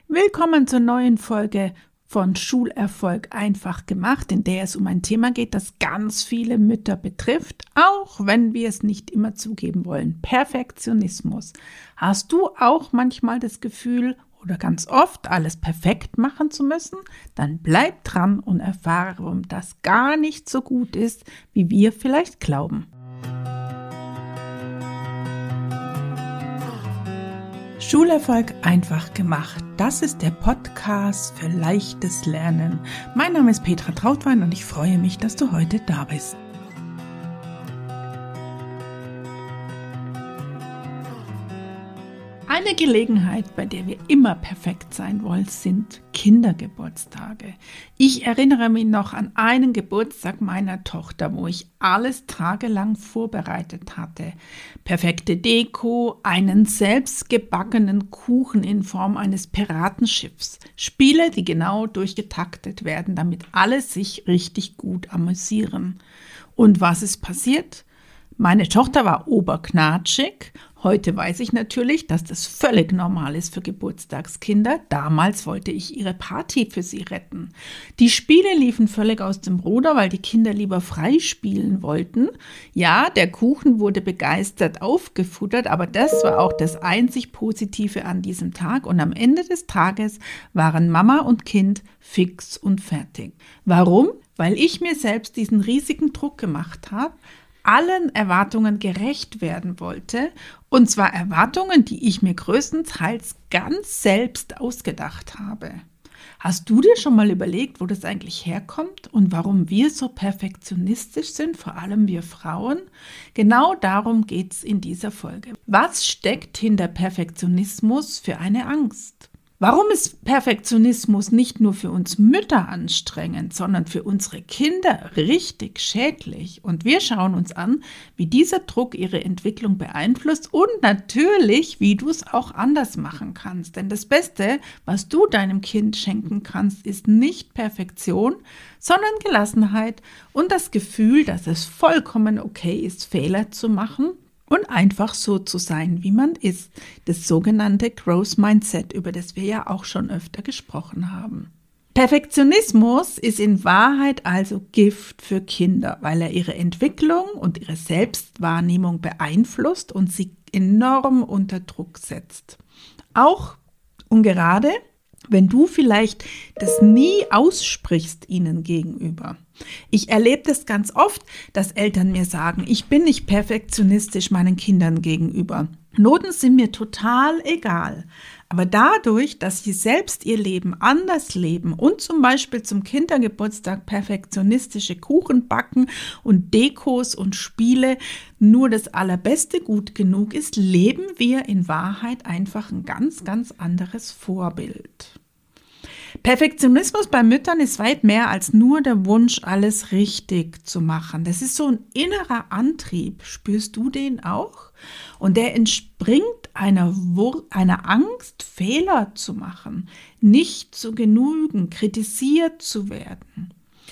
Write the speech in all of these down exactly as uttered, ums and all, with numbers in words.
Willkommen zur neuen Folge von Schulerfolg einfach gemacht, in der es um ein Thema geht, das ganz viele Mütter betrifft, auch wenn wir es nicht immer zugeben wollen. Perfektionismus. Hast du auch manchmal das Gefühl oder ganz oft alles perfekt machen zu müssen? Dann bleib dran und erfahre, warum das gar nicht so gut ist, wie wir vielleicht glauben. Schulerfolg einfach gemacht. Das ist der Podcast für leichtes Lernen. Mein Name ist Petra Trautwein und ich freue mich, dass du heute da bist. Eine Gelegenheit, bei der wir immer perfekt sein wollen, sind Kindergeburtstage. Ich erinnere mich noch an einen Geburtstag meiner Tochter, wo ich alles tagelang vorbereitet hatte. Perfekte Deko, einen selbstgebackenen Kuchen in Form eines Piratenschiffs. Spiele, die genau durchgetaktet werden, damit alle sich richtig gut amüsieren. Und was ist passiert? Meine Tochter war oberknatschig. Heute weiß ich natürlich, dass das völlig normal ist für Geburtstagskinder. Damals wollte ich ihre Party für sie retten. Die Spiele liefen völlig aus dem Ruder, weil die Kinder lieber frei spielen wollten. Ja, der Kuchen wurde begeistert aufgefuttert, aber das war auch das einzig Positive an diesem Tag. Und am Ende des Tages waren Mama und Kind fix und fertig. Warum? Weil ich mir selbst diesen riesigen Druck gemacht habe, allen Erwartungen gerecht werden wollte, und zwar Erwartungen, die ich mir größtenteils ganz selbst ausgedacht habe. Hast du dir schon mal überlegt, wo das eigentlich herkommt und warum wir so perfektionistisch sind, vor allem wir Frauen? Genau darum geht es in dieser Folge. Was steckt hinter Perfektionismus für eine Angst? Warum ist Perfektionismus nicht nur für uns Mütter anstrengend, sondern für unsere Kinder richtig schädlich? Und wir schauen uns an, wie dieser Druck ihre Entwicklung beeinflusst und natürlich, wie du es auch anders machen kannst. Denn das Beste, was du deinem Kind schenken kannst, ist nicht Perfektion, sondern Gelassenheit und das Gefühl, dass es vollkommen okay ist, Fehler zu machen und einfach so zu sein, wie man ist. Das sogenannte Growth Mindset, über das wir ja auch schon öfter gesprochen haben. Perfektionismus ist in Wahrheit also Gift für Kinder, weil er ihre Entwicklung und ihre Selbstwahrnehmung beeinflusst und sie enorm unter Druck setzt. Auch und gerade wenn du vielleicht das nie aussprichst ihnen gegenüber. Ich erlebe das ganz oft, dass Eltern mir sagen, ich bin nicht perfektionistisch meinen Kindern gegenüber. Noten sind mir total egal. Aber dadurch, dass sie selbst ihr Leben anders leben und zum Beispiel zum Kindergeburtstag perfektionistische Kuchen backen und Dekos und Spiele nur das Allerbeste gut genug ist, leben wir in Wahrheit einfach ein ganz, ganz anderes Vorbild. Perfektionismus bei Müttern ist weit mehr als nur der Wunsch, alles richtig zu machen. Das ist so ein innerer Antrieb. Spürst du den auch? Und der entspringt einer, Wur- einer Angst, Fehler zu machen, nicht zu genügen, kritisiert zu werden.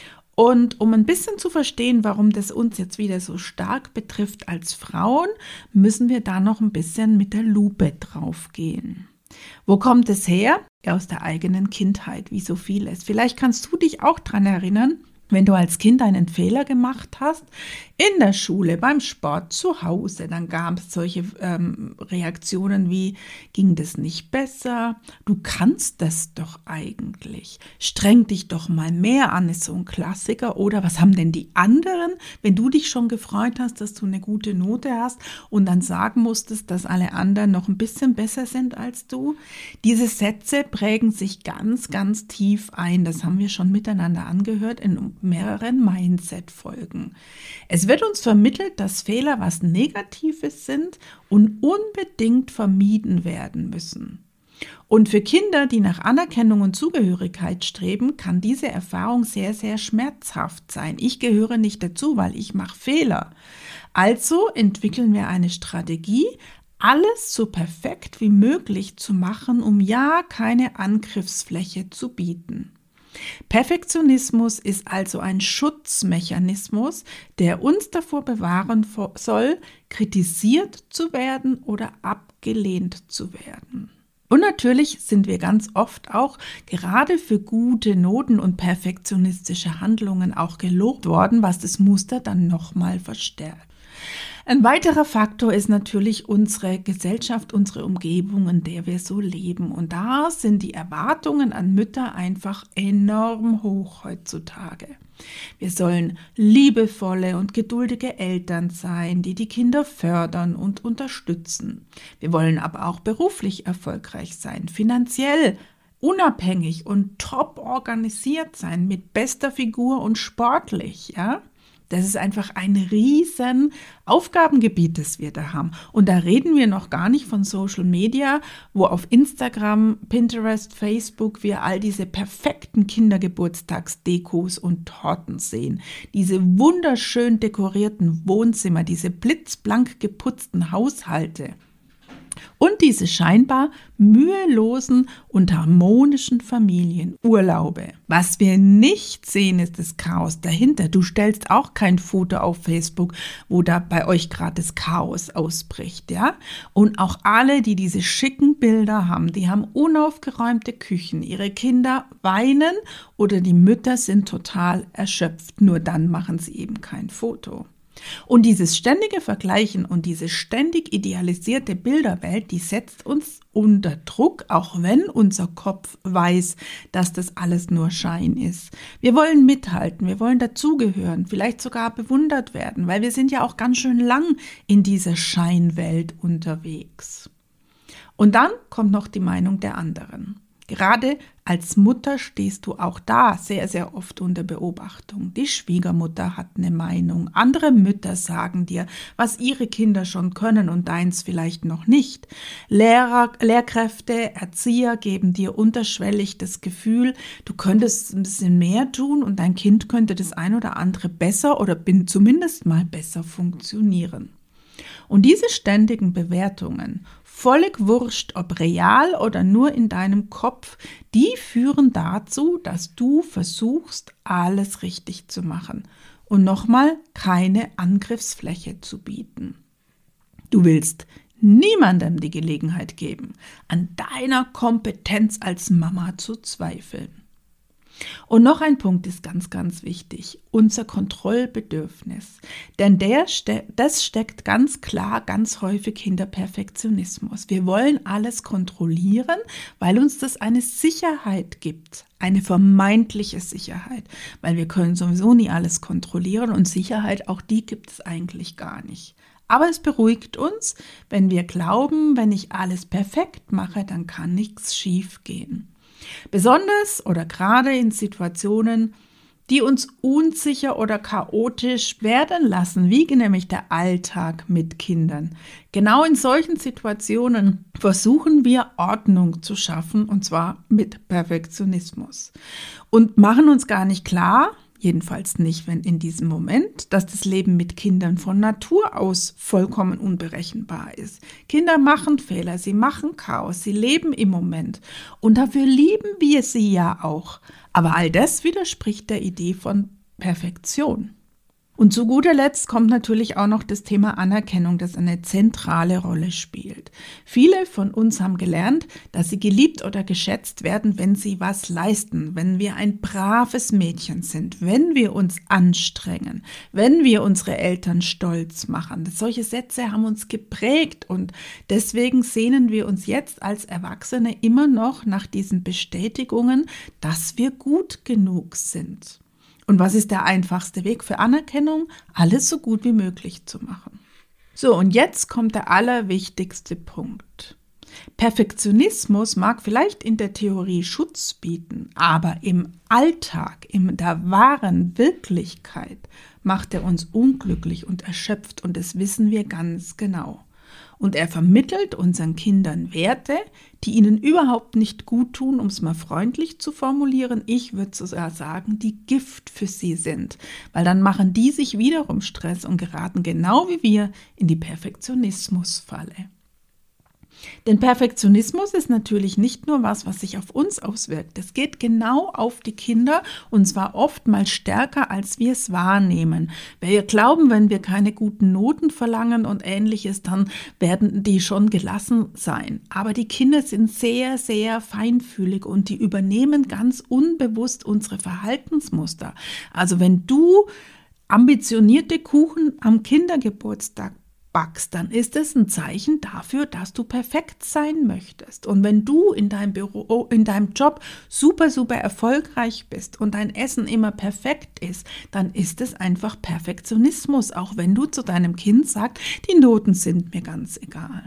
Und um ein bisschen zu verstehen, warum das uns jetzt wieder so stark betrifft als Frauen, müssen wir da noch ein bisschen mit der Lupe drauf gehen. Wo kommt es her? Aus der eigenen Kindheit, wie so vieles. Vielleicht kannst du dich auch daran erinnern, wenn du als Kind einen Fehler gemacht hast, in der Schule, beim Sport, zu Hause, dann gab es solche ähm, Reaktionen wie, ging das nicht besser? Du kannst das doch eigentlich. Streng dich doch mal mehr an, ist so ein Klassiker. Oder was haben denn die anderen, wenn du dich schon gefreut hast, dass du eine gute Note hast und dann sagen musstest, dass alle anderen noch ein bisschen besser sind als du? Diese Sätze prägen sich ganz, ganz tief ein. Das haben wir schon miteinander angehört in mehreren Mindset-Folgen. Es wird uns vermittelt, dass Fehler was Negatives sind und unbedingt vermieden werden müssen. Und für Kinder, die nach Anerkennung und Zugehörigkeit streben, kann diese Erfahrung sehr, sehr schmerzhaft sein. Ich gehöre nicht dazu, weil ich mache Fehler. Also entwickeln wir eine Strategie, alles so perfekt wie möglich zu machen, um ja keine Angriffsfläche zu bieten. Perfektionismus ist also ein Schutzmechanismus, der uns davor bewahren soll, kritisiert zu werden oder abgelehnt zu werden. Und natürlich sind wir ganz oft auch gerade für gute Noten und perfektionistische Handlungen auch gelobt worden, was das Muster dann nochmal verstärkt. Ein weiterer Faktor ist natürlich unsere Gesellschaft, unsere Umgebung, in der wir so leben. Und da sind die Erwartungen an Mütter einfach enorm hoch heutzutage. Wir sollen liebevolle und geduldige Eltern sein, die die Kinder fördern und unterstützen. Wir wollen aber auch beruflich erfolgreich sein, finanziell unabhängig und top organisiert sein, mit bester Figur und sportlich, ja. Das ist einfach ein riesen Aufgabengebiet, das wir da haben. Und da reden wir noch gar nicht von Social Media, wo auf Instagram, Pinterest, Facebook wir all diese perfekten Kindergeburtstagsdekos und Torten sehen. Diese wunderschön dekorierten Wohnzimmer, diese blitzblank geputzten Haushalte. Und diese scheinbar mühelosen und harmonischen Familienurlaube. Was wir nicht sehen, ist das Chaos dahinter. Du stellst auch kein Foto auf Facebook, wo da bei euch gerade das Chaos ausbricht, ja? Und auch alle, die diese schicken Bilder haben, die haben unaufgeräumte Küchen. Ihre Kinder weinen oder die Mütter sind total erschöpft. Nur dann machen sie eben kein Foto. Und dieses ständige Vergleichen und diese ständig idealisierte Bilderwelt, die setzt uns unter Druck, auch wenn unser Kopf weiß, dass das alles nur Schein ist. Wir wollen mithalten, wir wollen dazugehören, vielleicht sogar bewundert werden, weil wir sind ja auch ganz schön lang in dieser Scheinwelt unterwegs. Und dann kommt noch die Meinung der anderen. Gerade als Mutter stehst du auch da sehr, sehr oft unter Beobachtung. Die Schwiegermutter hat eine Meinung. Andere Mütter sagen dir, was ihre Kinder schon können und deins vielleicht noch nicht. Lehrer, Lehrkräfte, Erzieher geben dir unterschwellig das Gefühl, du könntest ein bisschen mehr tun und dein Kind könnte das ein oder andere besser oder zumindest mal besser funktionieren. Und diese ständigen Bewertungen, völlig wurscht, ob real oder nur in deinem Kopf, die führen dazu, dass du versuchst, alles richtig zu machen und nochmal keine Angriffsfläche zu bieten. Du willst niemandem die Gelegenheit geben, an deiner Kompetenz als Mama zu zweifeln. Und noch ein Punkt ist ganz, ganz wichtig, unser Kontrollbedürfnis. Denn der ste- das steckt ganz klar, ganz häufig hinter Perfektionismus. Wir wollen alles kontrollieren, weil uns das eine Sicherheit gibt, eine vermeintliche Sicherheit, weil wir können sowieso nie alles kontrollieren und Sicherheit, auch die gibt es eigentlich gar nicht. Aber es beruhigt uns, wenn wir glauben, wenn ich alles perfekt mache, dann kann nichts schief gehen. Besonders oder gerade in Situationen, die uns unsicher oder chaotisch werden lassen, wie nämlich der Alltag mit Kindern. Genau in solchen Situationen versuchen wir Ordnung zu schaffen, und zwar mit Perfektionismus. Und machen uns gar nicht klar, jedenfalls nicht, wenn in diesem Moment, dass das Leben mit Kindern von Natur aus vollkommen unberechenbar ist. Kinder machen Fehler, sie machen Chaos, sie leben im Moment. Und dafür lieben wir sie ja auch. Aber all das widerspricht der Idee von Perfektion. Und zu guter Letzt kommt natürlich auch noch das Thema Anerkennung, das eine zentrale Rolle spielt. Viele von uns haben gelernt, dass sie geliebt oder geschätzt werden, wenn sie was leisten, wenn wir ein braves Mädchen sind, wenn wir uns anstrengen, wenn wir unsere Eltern stolz machen. Solche Sätze haben uns geprägt und deswegen sehnen wir uns jetzt als Erwachsene immer noch nach diesen Bestätigungen, dass wir gut genug sind. Und was ist der einfachste Weg für Anerkennung? Alles so gut wie möglich zu machen. So, und jetzt kommt der allerwichtigste Punkt. Perfektionismus mag vielleicht in der Theorie Schutz bieten, aber im Alltag, in der wahren Wirklichkeit macht er uns unglücklich und erschöpft und das wissen wir ganz genau. Und er vermittelt unseren Kindern Werte, die ihnen überhaupt nicht gut tun, um es mal freundlich zu formulieren. Ich würde sogar sagen, die Gift für sie sind, weil dann machen die sich wiederum Stress und geraten genau wie wir in die Perfektionismusfalle. Denn Perfektionismus ist natürlich nicht nur was, was sich auf uns auswirkt. Es geht genau auf die Kinder und zwar oftmals stärker, als wir es wahrnehmen. Wir glauben, wenn wir keine guten Noten verlangen und Ähnliches, dann werden die schon gelassen sein. Aber die Kinder sind sehr, sehr feinfühlig und die übernehmen ganz unbewusst unsere Verhaltensmuster. Also wenn du ambitionierte Kuchen am Kindergeburtstag backst, dann ist es ein Zeichen dafür, dass du perfekt sein möchtest. Und wenn du in deinem Büro, in deinem Job super, super erfolgreich bist und dein Essen immer perfekt ist, dann ist es einfach Perfektionismus, auch wenn du zu deinem Kind sagst, die Noten sind mir ganz egal.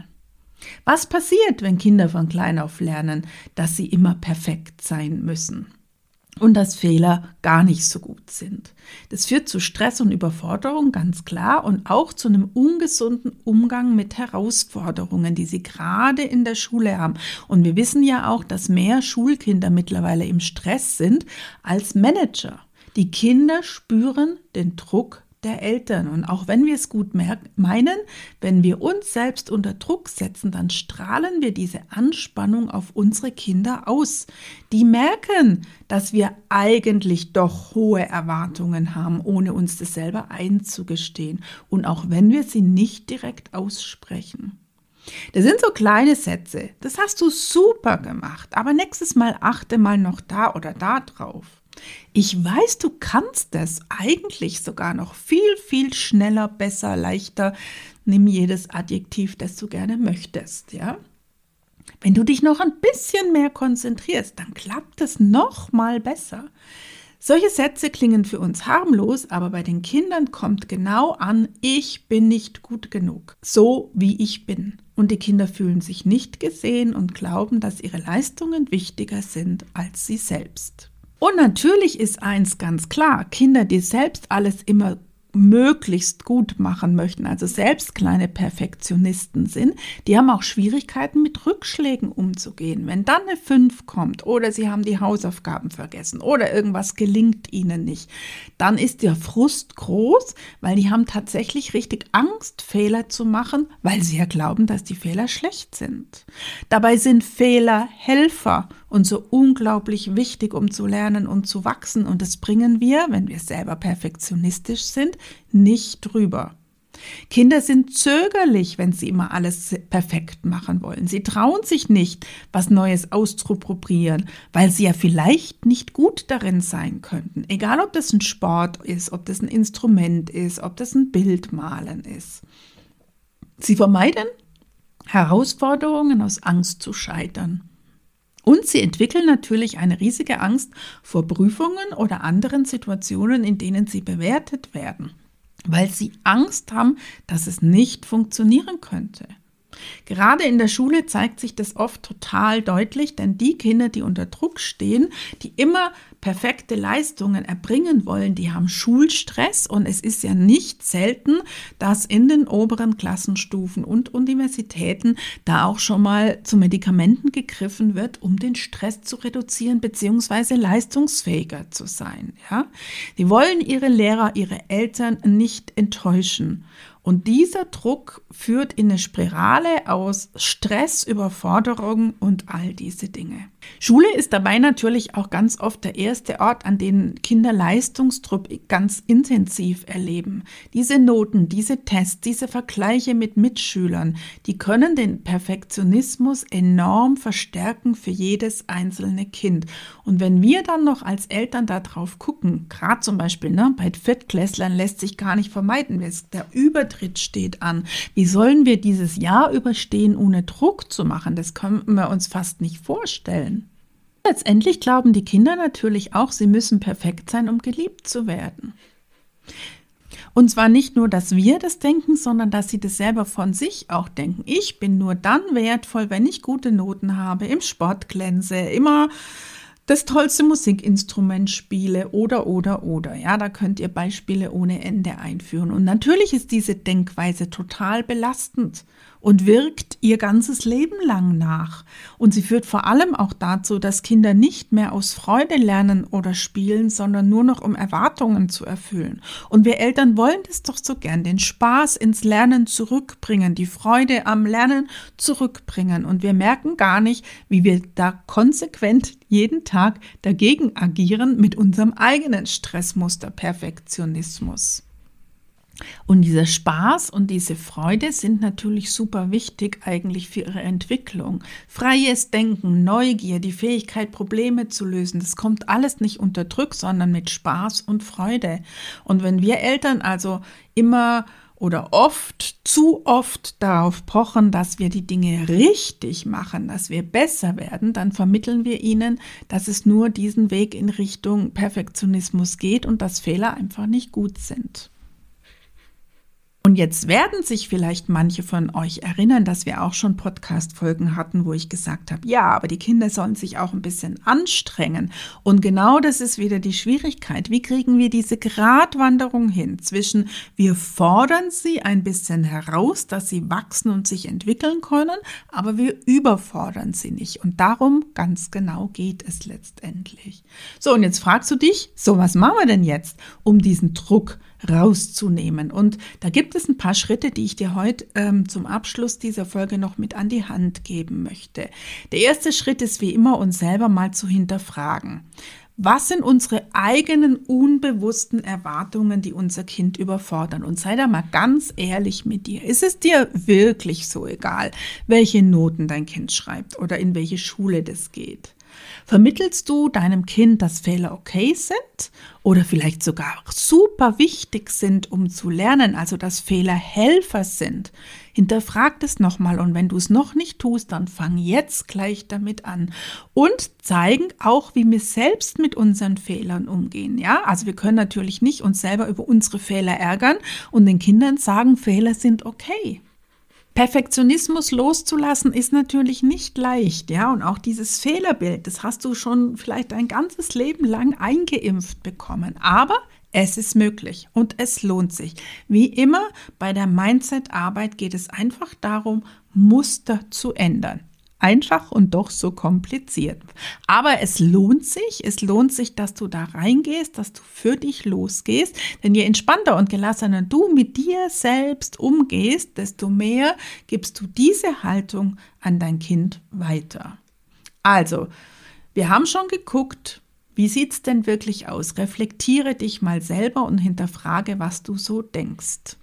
Was passiert, wenn Kinder von klein auf lernen, dass sie immer perfekt sein müssen? Und dass Fehler gar nicht so gut sind. Das führt zu Stress und Überforderung, ganz klar, und auch zu einem ungesunden Umgang mit Herausforderungen, die sie gerade in der Schule haben. Und wir wissen ja auch, dass mehr Schulkinder mittlerweile im Stress sind als Manager. Die Kinder spüren den Druck der Eltern. Und auch wenn wir es gut meinen, wenn wir uns selbst unter Druck setzen, dann strahlen wir diese Anspannung auf unsere Kinder aus. Die merken, dass wir eigentlich doch hohe Erwartungen haben, ohne uns das selber einzugestehen. Und auch wenn wir sie nicht direkt aussprechen. Das sind so kleine Sätze. Das hast du super gemacht, aber nächstes Mal achte mal noch da oder da drauf. Ich weiß, du kannst es eigentlich sogar noch viel, viel schneller, besser, leichter. Nimm jedes Adjektiv, das du gerne möchtest, ja? Wenn du dich noch ein bisschen mehr konzentrierst, dann klappt es noch mal besser. Solche Sätze klingen für uns harmlos, aber bei den Kindern kommt genau an, ich bin nicht gut genug, so wie ich bin. Und die Kinder fühlen sich nicht gesehen und glauben, dass ihre Leistungen wichtiger sind als sie selbst. Und natürlich ist eins ganz klar, Kinder, die selbst alles immer möglichst gut machen möchten, also selbst kleine Perfektionisten sind, die haben auch Schwierigkeiten mit Rückschlägen umzugehen. Wenn dann eine fünf kommt oder sie haben die Hausaufgaben vergessen oder irgendwas gelingt ihnen nicht, dann ist der Frust groß, weil die haben tatsächlich richtig Angst, Fehler zu machen, weil sie ja glauben, dass die Fehler schlecht sind. Dabei sind Fehler Helfer und so unglaublich wichtig, um zu lernen und zu wachsen. Und das bringen wir, wenn wir selber perfektionistisch sind, nicht drüber. Kinder sind zögerlich, wenn sie immer alles perfekt machen wollen. Sie trauen sich nicht, was Neues auszuprobieren, weil sie ja vielleicht nicht gut darin sein könnten. Egal, ob das ein Sport ist, ob das ein Instrument ist, ob das ein Bildmalen ist. Sie vermeiden Herausforderungen aus Angst zu scheitern. Und sie entwickeln natürlich eine riesige Angst vor Prüfungen oder anderen Situationen, in denen sie bewertet werden, weil sie Angst haben, dass es nicht funktionieren könnte. Gerade in der Schule zeigt sich das oft total deutlich, denn die Kinder, die unter Druck stehen, die immer perfekte Leistungen erbringen wollen, die haben Schulstress und es ist ja nicht selten, dass in den oberen Klassenstufen und Universitäten da auch schon mal zu Medikamenten gegriffen wird, um den Stress zu reduzieren bzw. leistungsfähiger zu sein. Ja? Die wollen ihre Lehrer, ihre Eltern nicht enttäuschen. Und dieser Druck führt in eine Spirale aus Stress, Überforderung und all diese Dinge. Schule ist dabei natürlich auch ganz oft der erste Ort, an dem Kinder Leistungsdruck ganz intensiv erleben. Diese Noten, diese Tests, diese Vergleiche mit Mitschülern, die können den Perfektionismus enorm verstärken für jedes einzelne Kind. Und wenn wir dann noch als Eltern da drauf gucken, gerade zum Beispiel ne, bei Viertklässlern lässt sich gar nicht vermeiden, der Übertritt steht an. Wie sollen wir dieses Jahr überstehen, ohne Druck zu machen? Das können wir uns fast nicht vorstellen. Letztendlich glauben die Kinder natürlich auch, sie müssen perfekt sein, um geliebt zu werden. Und zwar nicht nur, dass wir das denken, sondern dass sie das selber von sich auch denken. Ich bin nur dann wertvoll, wenn ich gute Noten habe, im Sport glänze, immer das tollste Musikinstrument spiele oder, oder, oder. Ja, da könnt ihr Beispiele ohne Ende einführen. Und natürlich ist diese Denkweise total belastend und wirkt ihr ganzes Leben lang nach. Und sie führt vor allem auch dazu, dass Kinder nicht mehr aus Freude lernen oder spielen, sondern nur noch um Erwartungen zu erfüllen. Und wir Eltern wollen das doch so gern, den Spaß ins Lernen zurückbringen, die Freude am Lernen zurückbringen. Und wir merken gar nicht, wie wir da konsequent jeden Tag dagegen agieren mit unserem eigenen Stressmuster Perfektionismus. Und dieser Spaß und diese Freude sind natürlich super wichtig eigentlich für ihre Entwicklung. Freies Denken, Neugier, die Fähigkeit, Probleme zu lösen, das kommt alles nicht unter Druck, sondern mit Spaß und Freude. Und wenn wir Eltern also immer oder oft, zu oft darauf pochen, dass wir die Dinge richtig machen, dass wir besser werden, dann vermitteln wir ihnen, dass es nur diesen Weg in Richtung Perfektionismus geht und dass Fehler einfach nicht gut sind. Und jetzt werden sich vielleicht manche von euch erinnern, dass wir auch schon Podcast-Folgen hatten, wo ich gesagt habe, ja, aber die Kinder sollen sich auch ein bisschen anstrengen. Und genau das ist wieder die Schwierigkeit. Wie kriegen wir diese Gratwanderung hin zwischen, wir fordern sie ein bisschen heraus, dass sie wachsen und sich entwickeln können, aber wir überfordern sie nicht. Und darum ganz genau geht es letztendlich. So, und jetzt fragst du dich, so, was machen wir denn jetzt, um diesen Druck rauszunehmen? Und da gibt es ein paar Schritte, die ich dir heute ähm, zum Abschluss dieser Folge noch mit an die Hand geben möchte. Der erste Schritt ist wie immer, uns selber mal zu hinterfragen. Was sind unsere eigenen unbewussten Erwartungen, die unser Kind überfordern? Und sei da mal ganz ehrlich mit dir. Ist es dir wirklich so egal, welche Noten dein Kind schreibt oder in welche Schule das geht? Vermittelst du deinem Kind, dass Fehler okay sind oder vielleicht sogar super wichtig sind, um zu lernen, also dass Fehler Helfer sind? Hinterfrag das nochmal und wenn du es noch nicht tust, dann fang jetzt gleich damit an und zeigen auch, wie wir selbst mit unseren Fehlern umgehen. Ja, also wir können natürlich nicht uns selber über unsere Fehler ärgern und den Kindern sagen, Fehler sind okay. Perfektionismus loszulassen ist natürlich nicht leicht, ja, und auch dieses Fehlerbild, das hast du schon vielleicht ein ganzes Leben lang eingeimpft bekommen, aber es ist möglich und es lohnt sich. Wie immer bei der Mindset-Arbeit geht es einfach darum, Muster zu ändern. Einfach und doch so kompliziert. Aber es lohnt sich, es lohnt sich, dass du da reingehst, dass du für dich losgehst. Denn je entspannter und gelassener du mit dir selbst umgehst, desto mehr gibst du diese Haltung an dein Kind weiter. Also, wir haben schon geguckt, wie sieht es denn wirklich aus? Reflektiere dich mal selber und hinterfrage, was du so denkst.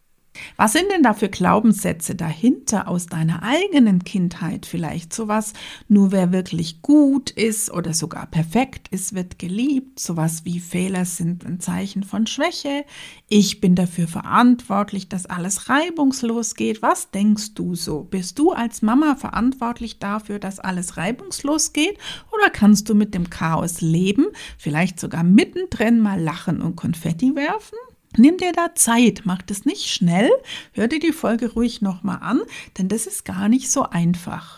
Was sind denn da für Glaubenssätze dahinter aus deiner eigenen Kindheit? Vielleicht sowas, nur wer wirklich gut ist oder sogar perfekt ist, wird geliebt. Sowas wie Fehler sind ein Zeichen von Schwäche. Ich bin dafür verantwortlich, dass alles reibungslos geht. Was denkst du so? Bist du als Mama verantwortlich dafür, dass alles reibungslos geht? Oder kannst du mit dem Chaos leben? Vielleicht sogar mittendrin mal lachen und Konfetti werfen? Nimm dir da Zeit, mach das nicht schnell, hör dir die Folge ruhig nochmal an, denn das ist gar nicht so einfach.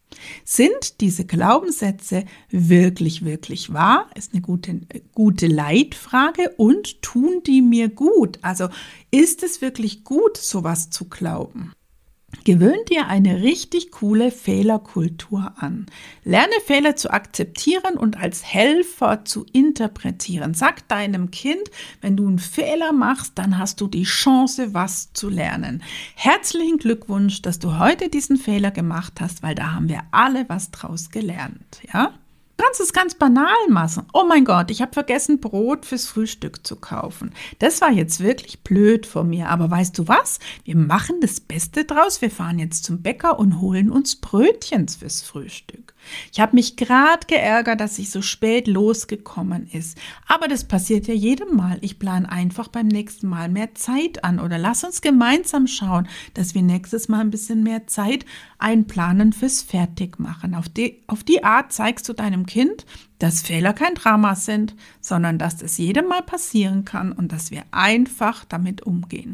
Sind diese Glaubenssätze wirklich, wirklich wahr? Ist eine gute, gute Leitfrage und tun die mir gut? Also ist es wirklich gut, sowas zu glauben? Gewöhn dir eine richtig coole Fehlerkultur an. Lerne Fehler zu akzeptieren und als Helfer zu interpretieren. Sag deinem Kind, wenn du einen Fehler machst, dann hast du die Chance, was zu lernen. Herzlichen Glückwunsch, dass du heute diesen Fehler gemacht hast, weil da haben wir alle was draus gelernt, ja? Du kannst es ganz banal machen. Oh mein Gott, ich habe vergessen, Brot fürs Frühstück zu kaufen. Das war jetzt wirklich blöd von mir. Aber weißt du was? Wir machen das Beste draus. Wir fahren jetzt zum Bäcker und holen uns Brötchen fürs Frühstück. Ich habe mich gerade geärgert, dass ich so spät losgekommen ist. Aber das passiert ja jedem Mal. Ich plane einfach beim nächsten Mal mehr Zeit an. Oder lass uns gemeinsam schauen, dass wir nächstes Mal ein bisschen mehr Zeit einplanen fürs Fertigmachen. Auf die, auf die Art zeigst du deinem Kind, dass Fehler kein Drama sind, sondern dass es jedem Mal passieren kann und dass wir einfach damit umgehen.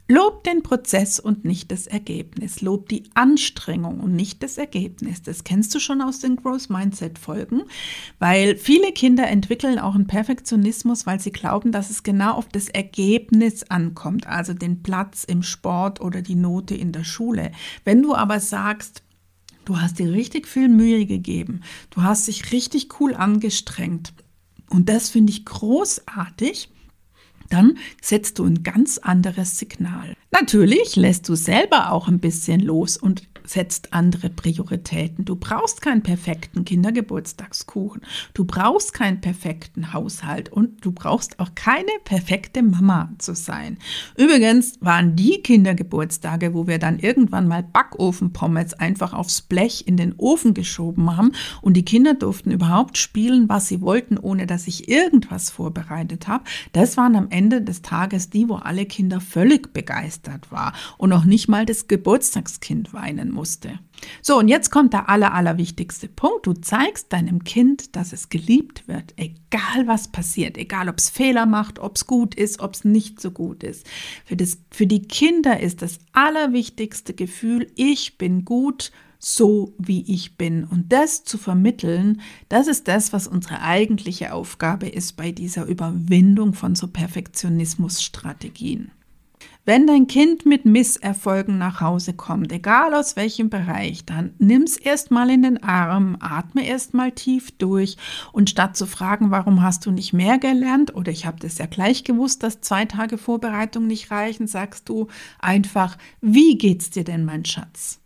Lob den Prozess und nicht das Ergebnis. Lob die Anstrengung und nicht das Ergebnis. Das kennst du schon aus den Growth Mindset Folgen, weil viele Kinder entwickeln auch einen Perfektionismus, weil sie glauben, dass es genau auf das Ergebnis ankommt, also den Platz im Sport oder die Note in der Schule. Wenn du aber sagst, du hast dir richtig viel Mühe gegeben, du hast dich richtig cool angestrengt und das finde ich großartig, dann setzt du ein ganz anderes Signal. Natürlich lässt du selber auch ein bisschen los und setzt andere Prioritäten. Du brauchst keinen perfekten Kindergeburtstagskuchen, du brauchst keinen perfekten Haushalt und du brauchst auch keine perfekte Mama zu sein. Übrigens waren die Kindergeburtstage, wo wir dann irgendwann mal Backofenpommes einfach aufs Blech in den Ofen geschoben haben und die Kinder durften überhaupt spielen, was sie wollten, ohne dass ich irgendwas vorbereitet habe. Das waren am Ende des Tages die, wo alle Kinder völlig begeistert waren und noch nicht mal das Geburtstagskind weinen musste. So, und jetzt kommt der aller, allerwichtigste Punkt. Du zeigst deinem Kind, dass es geliebt wird, egal was passiert, egal ob es Fehler macht, ob es gut ist, ob es nicht so gut ist. Für das, für die Kinder ist das allerwichtigste Gefühl, ich bin gut, so wie ich bin. Und das zu vermitteln, das ist das, was unsere eigentliche Aufgabe ist bei dieser Überwindung von so Perfektionismusstrategien. Wenn dein Kind mit Misserfolgen nach Hause kommt, egal aus welchem Bereich, dann nimm es erstmal in den Arm, atme erstmal tief durch und statt zu fragen, warum hast du nicht mehr gelernt oder ich habe das ja gleich gewusst, dass zwei Tage Vorbereitung nicht reichen, sagst du einfach, wie geht's dir denn, mein Schatz?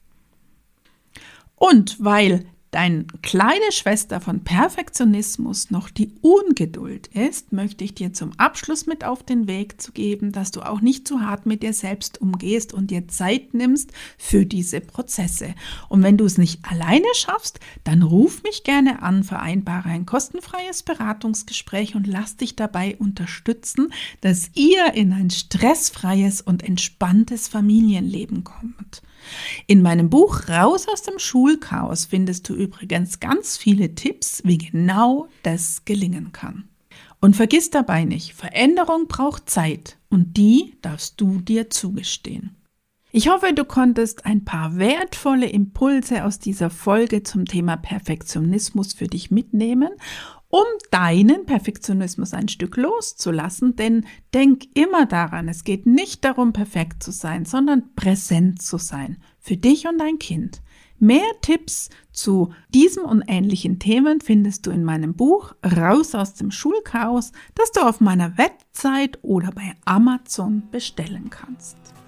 Und weil deine kleine Schwester von Perfektionismus noch die Ungeduld ist, möchte ich dir zum Abschluss mit auf den Weg zu geben, dass du auch nicht zu hart mit dir selbst umgehst und dir Zeit nimmst für diese Prozesse. Und wenn du es nicht alleine schaffst, dann ruf mich gerne an, vereinbare ein kostenfreies Beratungsgespräch und lass dich dabei unterstützen, dass ihr in ein stressfreies und entspanntes Familienleben kommt. In meinem Buch Raus aus dem Schulchaos findest du übrigens ganz viele Tipps, wie genau das gelingen kann. Und vergiss dabei nicht, Veränderung braucht Zeit und die darfst du dir zugestehen. Ich hoffe, du konntest ein paar wertvolle Impulse aus dieser Folge zum Thema Perfektionismus für dich mitnehmen, um deinen Perfektionismus ein Stück loszulassen, denn denk immer daran, es geht nicht darum, perfekt zu sein, sondern präsent zu sein für dich und dein Kind. Mehr Tipps zu diesem und ähnlichen Themen findest du in meinem Buch Raus aus dem Schulchaos, das du auf meiner Website oder bei Amazon bestellen kannst.